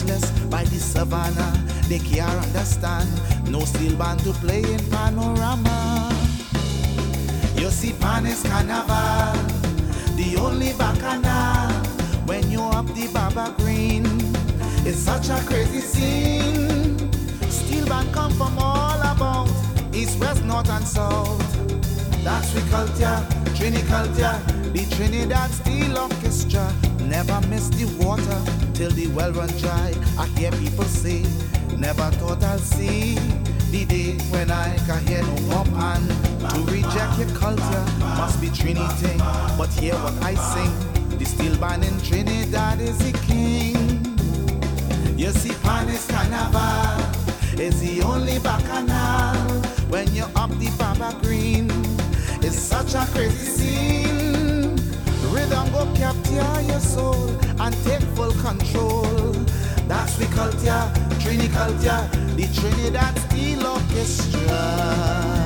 speechless by the savannah. They can't understand. No steel band to play in panorama. You see, Pan is carnival, the only bacchanal. When you up the Baba Green, it's such a crazy scene. Steel band come from all about, east, west, north and south. That's we culture, Trini culture, the Trinidad Steel Orchestra. Never miss the water till the well run dry. I hear people say, never thought I'll see the day when I can hear no more pan. To reject your culture must be Trinity, but hear what I sing. The steel band in Trinidad is the king. You see, Pan is carnival, it's the only bacchanal. When you're up the Baba Green, it's such a crazy scene. Rhythm go capture your soul and take full control. That's the culture, Trini culture, the Trinidad Steel Orchestra.